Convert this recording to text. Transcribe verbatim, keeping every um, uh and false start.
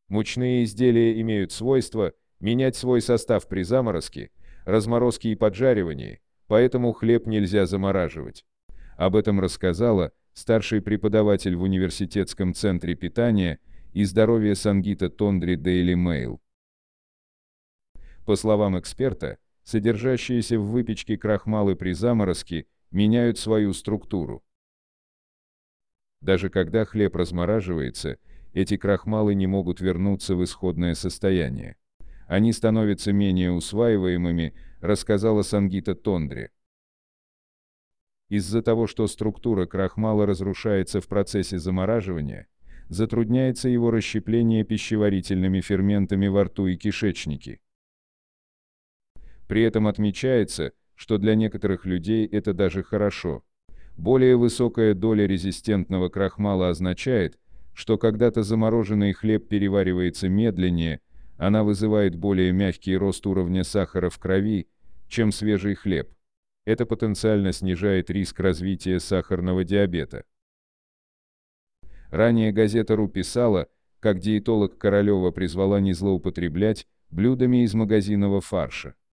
Мучные изделия имеют свойство менять свой состав при заморозке, разморозке и поджаривании, поэтому хлеб нельзя замораживать. Об этом рассказала старший преподаватель в университетском центре питания и здоровья Сангита Тондри Daily Mail. По словам эксперта, содержащиеся в выпечке крахмалы при заморозке меняют свою структуру. Даже когда хлеб размораживается, эти крахмалы не могут вернуться в исходное состояние. Они становятся менее усваиваемыми, рассказала Сангита Тондри. Из-за того, что структура крахмала разрушается в процессе замораживания, затрудняется его расщепление пищеварительными ферментами во рту и кишечнике. При этом отмечается, что для некоторых людей это даже хорошо. Более высокая доля резистентного крахмала означает, что когда-то замороженный хлеб переваривается медленнее, она вызывает более мягкий рост уровня сахара в крови, чем свежий хлеб. Это потенциально снижает риск развития сахарного диабета. Ранее газета РУ писала, как диетолог Королева призвала не злоупотреблять блюдами из магазинного фарша.